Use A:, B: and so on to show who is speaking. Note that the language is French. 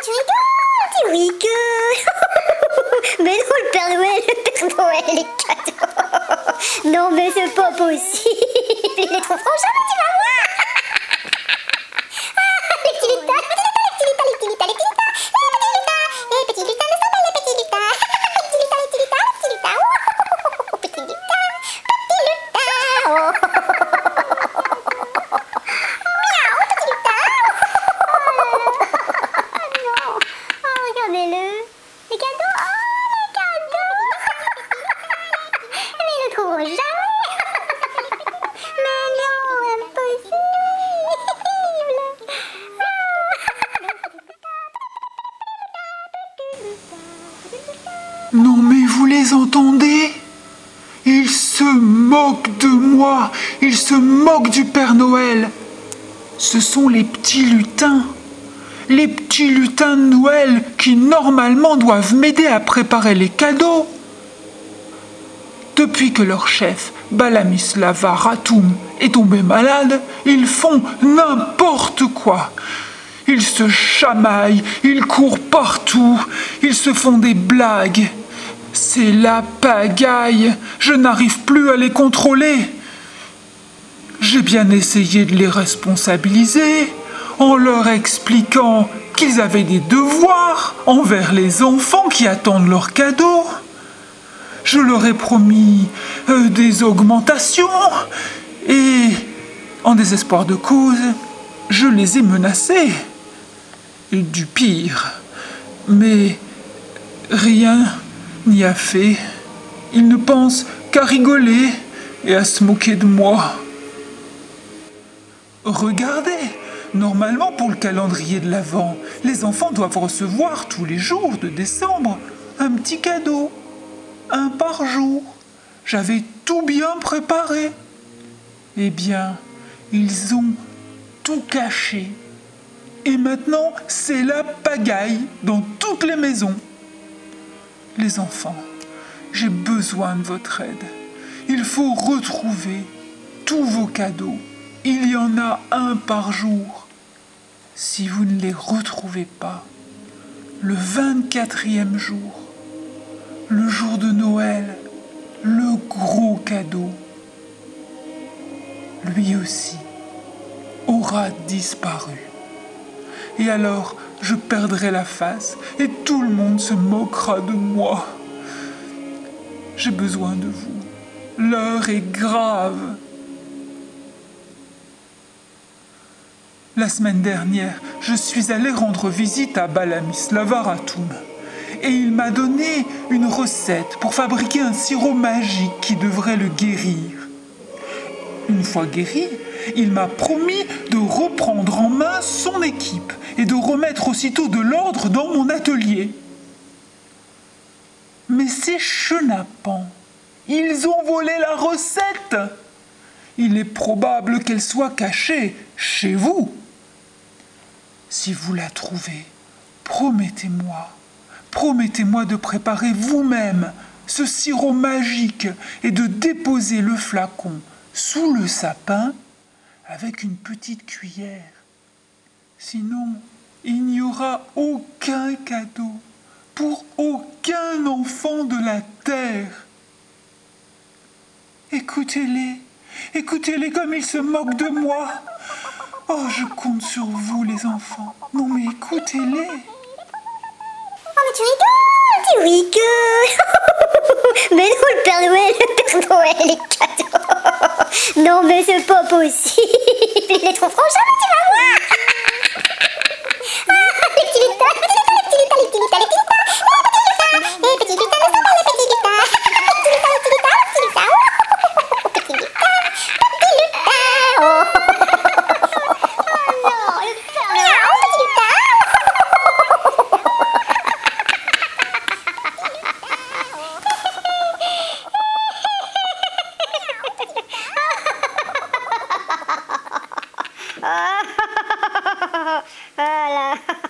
A: tu rigoles, tu rigoles. Mais non, le Père Noël, les cadeaux. Non, mais c'est pas possible. Ils les trouveront jamais, tu vas voir. Les petits lutins, les petits lutins, les petits lutins, les petits lutins, les petits lutins, les petits lutins, les petits lutins, les petits lutins, les petits lutins, les petits lutins, oh, petits lutins, petits lutins, oh. Miaou, petit lutin. Non, oh, regardez-le. Les cadeaux, oh, les cadeaux. Mais ils le trouveront jamais. Mais non, impossible.
B: Non mais vous les entendez? Ils se moquent de moi, ils se moquent du Père Noël. Ce sont les petits lutins de Noël qui normalement doivent m'aider à préparer les cadeaux. Depuis que leur chef, Balamislava Ratoum, est tombé malade, ils font n'importe quoi. Ils se chamaillent, ils courent partout, ils se font des blagues. C'est la pagaille, je n'arrive plus à les contrôler. J'ai bien essayé de les responsabiliser en leur expliquant qu'ils avaient des devoirs envers les enfants qui attendent leurs cadeaux. Je leur ai promis des augmentations et, en désespoir de cause, je les ai menacés. Du pire. Mais rien n'y a fait. Ils ne pensent qu'à rigoler et à se moquer de moi. Regardez, normalement pour le calendrier de l'Avent, les enfants doivent recevoir tous les jours de décembre un petit cadeau. Un par jour. J'avais tout bien préparé. Eh bien, ils ont tout caché. Et maintenant, c'est la pagaille dans toutes les maisons. Les enfants, j'ai besoin de votre aide. Il faut retrouver tous vos cadeaux. Il y en a un par jour. Si vous ne les retrouvez pas, le 24e jour, le jour de Noël, le gros cadeau, lui aussi, aura disparu. Et alors, je perdrai la face et tout le monde se moquera de moi. J'ai besoin de vous. L'heure est grave. La semaine dernière, je suis allé rendre visite à Balamislava Ratoum. Et il m'a donné une recette pour fabriquer un sirop magique qui devrait le guérir. Une fois guéri, il m'a promis de reprendre en main son équipe et de remettre aussitôt de l'ordre dans mon atelier. Mais ces chenapans, ils ont volé la recette. Il est probable qu'elle soit cachée chez vous. Si vous la trouvez, promettez-moi de préparer vous-même ce sirop magique et de déposer le flacon sous le sapin avec une petite cuillère. Sinon, il n'y aura aucun cadeau pour aucun enfant de la terre. Écoutez-les comme ils se moquent de moi. Oh, je compte sur vous, les enfants. Non, mais écoutez-les.
A: Oh, mais tu rigoles. Mais non, le Père Noël, les cadeaux. Non, mais c'est pas possible. Ils les trouveront jamais, tu vas voir. Les petits lutins, les petits lutins, les petits lutins, les petits lutins, les petits lutins, les petits lutins, les petits lutins, les petits lutins, les petits lutins, les petits lutins, oh, petits lutins, petits lutins, oh. Miaou, petit lutin. Voilà.